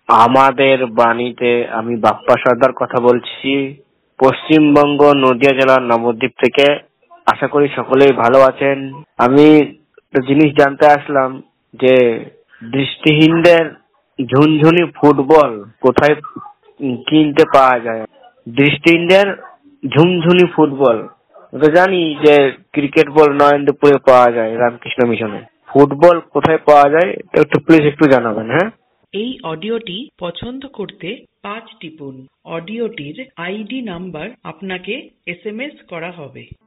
আমাদের বাণীতে আমি বাপ্পা সর্দার কথা বলছি, পশ্চিমবঙ্গ নদিয়া জেলার নবদ্বীপ থেকে। আশা করি সকলেই ভালো আছেন। আমি একটা জিনিস জানতে আসলাম যে দৃষ্টিহীনদের ঝুনঝুনি ফুটবল কোথায় কিনতে পাওয়া যায়। দৃষ্টিহীনদের ঝুনঝুনি ফুটবল তো জানি যে ক্রিকেট বল নরেন্দ্রপুরে পাওয়া যায়, রামকৃষ্ণ মিশনে। ফুটবল কোথায় পাওয়া যায় একটু প্লিজ একটু জানাবেন। হ্যাঁ, এই অডিওটি পছন্দ করতে 5 টিপুন। অডিওটির আইডি নাম্বার আপনাকে SMS করা হবে।